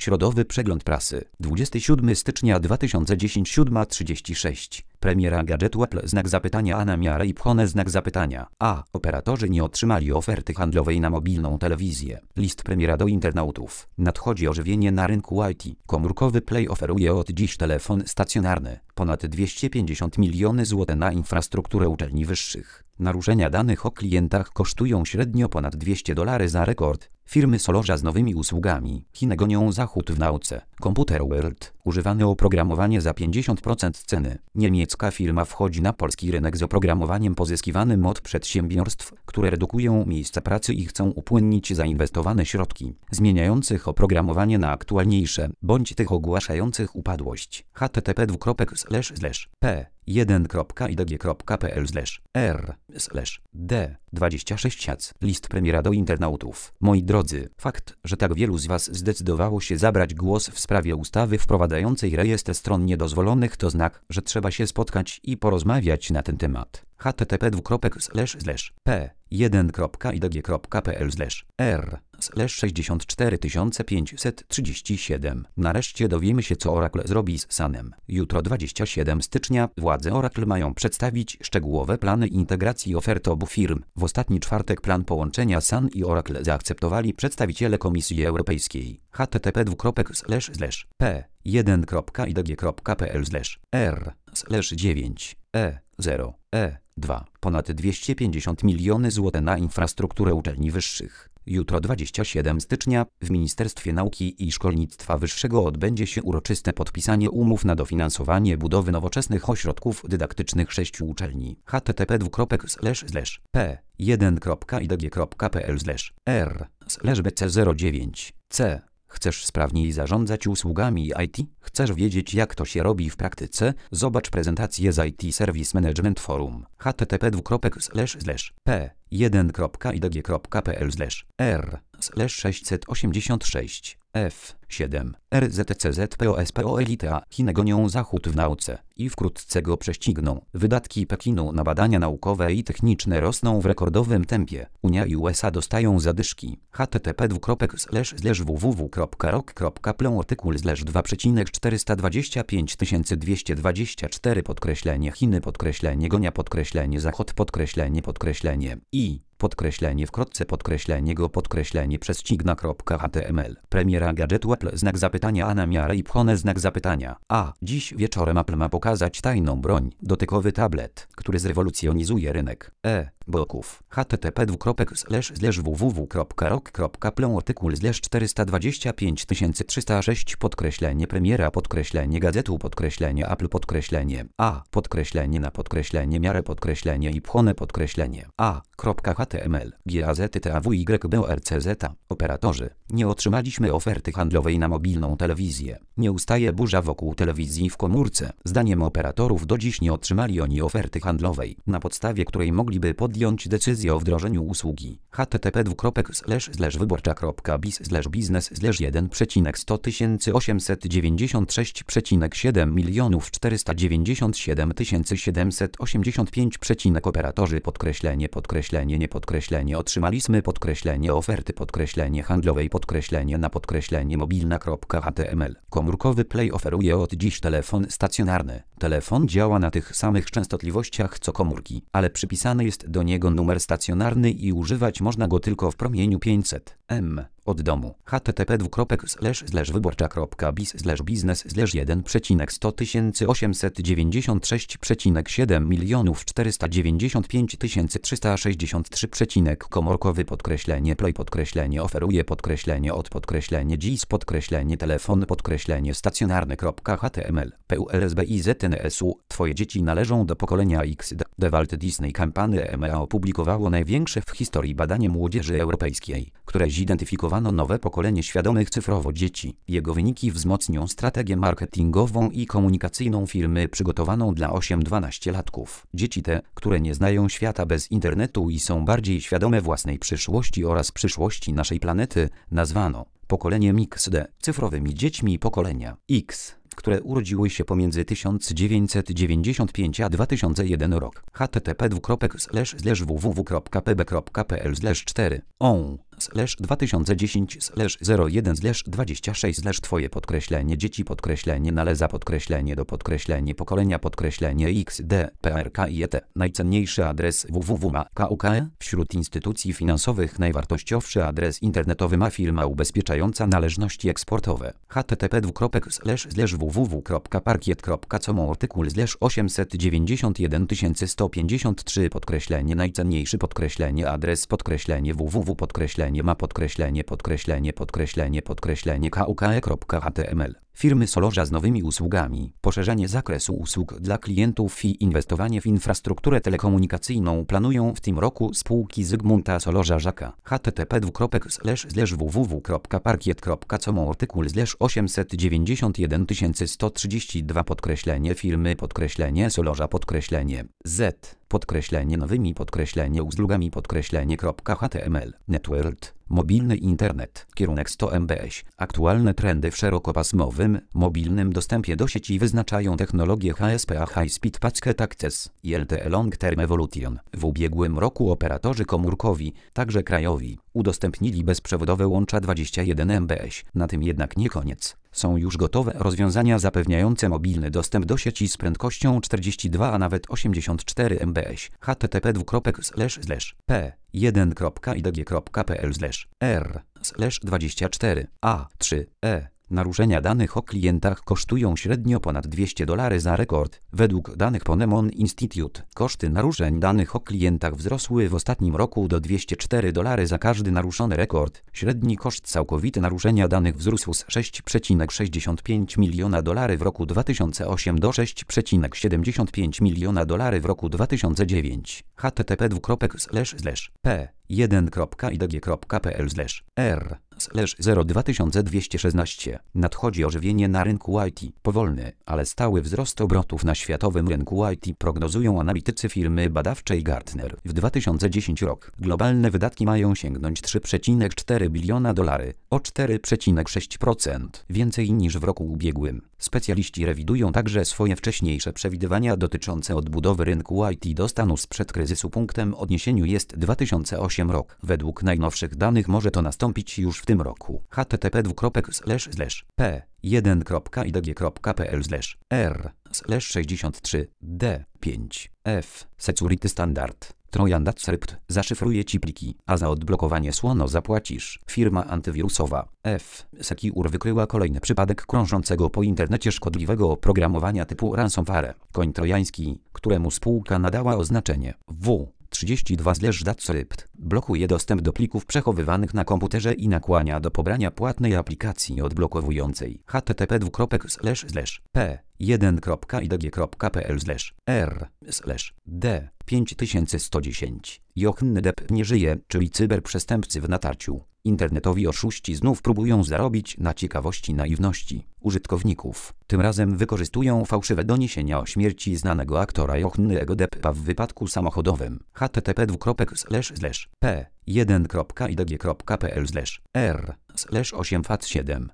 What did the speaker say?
Środowy przegląd prasy. 27 stycznia 2010 7:36. Premiera gadżetu Apple znak zapytania a na miarę iPhone znak zapytania. A. Operatorzy nie otrzymali oferty handlowej na mobilną telewizję. List premiera do internautów. Nadchodzi ożywienie na rynku IT. Komórkowy Play oferuje od dziś telefon stacjonarny. Ponad 250 milionów złotych na infrastrukturę uczelni wyższych. Naruszenia danych o klientach kosztują średnio ponad $200 za rekord. Firmy Solorza z nowymi usługami. Chiny gonią zachód w nauce. Computer World. Używane oprogramowanie za 50% ceny. Niemiecka firma wchodzi na polski rynek z oprogramowaniem pozyskiwanym od przedsiębiorstw, które redukują miejsca pracy i chcą upłynnić zainwestowane środki, zmieniających oprogramowanie na aktualniejsze, bądź tych ogłaszających upadłość. http://p1.idg.pl/r/d26. List premiera do internautów. Moi drodzy, fakt, że tak wielu z Was zdecydowało się zabrać głos w sprawie ustawy wprowadzającej rejestr stron niedozwolonych, to znak, że trzeba się spotkać i porozmawiać na ten temat. http://p1.idg.pl/r/64537. Nareszcie dowiemy się, co Oracle zrobi z Sunem. Jutro 27 stycznia władze Oracle mają przedstawić szczegółowe plany integracji ofert obu firm. W ostatni czwartek plan połączenia Sun i Oracle zaakceptowali przedstawiciele Komisji Europejskiej. http://p1.idg.pl/r/9e0e2. Ponad 250 milionów złotych na infrastrukturę uczelni wyższych. Jutro 27 stycznia w Ministerstwie Nauki i Szkolnictwa Wyższego odbędzie się uroczyste podpisanie umów na dofinansowanie budowy nowoczesnych ośrodków dydaktycznych 6 uczelni. http://p1.idg.pl/r/bc09c. Chcesz sprawniej zarządzać usługami IT? Chcesz wiedzieć, jak to się robi w praktyce? Zobacz prezentację z IT Service Management Forum. http://p1.idg.pl/r/686 F7 RZCZPOSPOLITA. Chiny gonią zachód w nauce i wkrótce go prześcigną. Wydatki Pekinu na badania naukowe i techniczne rosną w rekordowym tempie. Unia i USA dostają zadyszki. http://www.rok.pl artykuł /2425224 Chiny gonia zachód i wkrótce _HTML. Premiera gadżetu Apple znak zapytania a na miarę iPhone znak zapytania. A. Dziś wieczorem Apple ma pokazać tajną broń, dotykowy tablet, który zrewolucjonizuje rynek e-booków. http://www.rok.pl artykuł /425306 premiera gazetu Apple a na miarę iPhone a.html GAZTAWYBORCZ. Operatorzy. Nie otrzymaliśmy oferty handlowej na mobilną telewizję. Nie ustaje burza wokół telewizji w komórce. Zdaniem operatorów do dziś nie otrzymali oni oferty handlowej, na podstawie której mogliby podjąć decyzję o wdrożeniu usługi. http://wyborcza.biz/100 Operatorzy nie otrzymaliśmy oferty handlowej na mobilna.html. Komórkowy Play oferuje od dziś telefon stacjonarny. Telefon działa na tych samych częstotliwościach co komórki, ale przypisany jest do niego numer stacjonarny i używać można go tylko w promieniu 500 m od domu. http://wyborcza.biz/100 Komórkowy Play oferuje od dziś telefon stacjonarny.html. PULSBIZNSU. Twoje dzieci należą do pokolenia X. The Walt Disney Company EMEA opublikowało największe w historii badanie młodzieży europejskiej, które zidentyfikowano nowe pokolenie świadomych cyfrowo dzieci. Jego wyniki wzmocnią strategię marketingową i komunikacyjną firmy przygotowaną dla 8-12-latków. Dzieci te, które nie znają świata bez internetu i są bardziej świadome własnej przyszłości oraz przyszłości naszej planety, nazwano pokoleniem XD, cyfrowymi dziećmi pokolenia X, które urodziły się pomiędzy 1995 a 2001 rok. http://www.pb.pl/4 XD.PRK.IET. Najcenniejszy adres www.KUKE. Wśród instytucji finansowych najwartościowszy adres internetowy ma firma ubezpieczająca należności eksportowe. http://www.parkiet.com artykuł /891153 najcenniejszy adres www.ma KUKE.html. Firmy Soloża z nowymi usługami, poszerzenie zakresu usług dla klientów i inwestowanie w infrastrukturę telekomunikacyjną planują w tym roku spółki Zygmunta Soloża-Żaka. http://www.parkiet.com artykuł /891132 firmy Soloża Z nowymi usługami .html. Networld. Mobilny internet. Kierunek 100 mbś. Aktualne trendy w szerokopasmowym, mobilnym dostępie do sieci wyznaczają technologie HSPA High Speed Packet Access i LTE Long Term Evolution. W ubiegłym roku operatorzy komórkowi, także krajowi, udostępnili bezprzewodowe łącza 21 mbś. Na tym jednak nie koniec. Są już gotowe rozwiązania zapewniające mobilny dostęp do sieci z prędkością 42 a nawet 84 mbś. http://p1.idg.pl/r/24a3e. Naruszenia danych o klientach kosztują średnio ponad $200 za rekord. Według danych Ponemon Institute, koszty naruszeń danych o klientach wzrosły w ostatnim roku do $204 za każdy naruszony rekord. Średni koszt całkowity naruszenia danych wzrósł z $6,65 miliona w roku 2008 do $6,75 miliona w roku 2009. http://p1.idg.pl/r/02216. Nadchodzi ożywienie na rynku IT. Powolny, ale stały wzrost obrotów na światowym rynku IT prognozują analitycy firmy badawczej Gartner. W 2010 rok globalne wydatki mają sięgnąć $3,4 biliona, o 4,6% więcej niż w roku ubiegłym. Specjaliści rewidują także swoje wcześniejsze przewidywania dotyczące odbudowy rynku IT do stanu sprzed kryzysu. Punktem odniesienia jest 2008 rok. Według najnowszych danych może to nastąpić już w tym roku. http://p1.idg.pl/r/63d5f. Security Standard. Trojan Datskrypt zaszyfruje ci pliki, a za odblokowanie słono zapłacisz. Firma antywirusowa F-Secure wykryła kolejny przypadek krążącego po internecie szkodliwego oprogramowania typu ransomware. Koń trojański, któremu spółka nadała oznaczenie W32/Datskrypt, blokuje dostęp do plików przechowywanych na komputerze i nakłania do pobrania płatnej aplikacji odblokowującej. http://p1.idg.pl/r/d5110. Jochen Depp nie żyje, czyli cyberprzestępcy w natarciu. Internetowi oszuści znów próbują zarobić na ciekawości naiwności użytkowników. Tym razem wykorzystują fałszywe doniesienia o śmierci znanego aktora Johannego Deppa w wypadku samochodowym. http://p1.idg.pl/r/8fat7.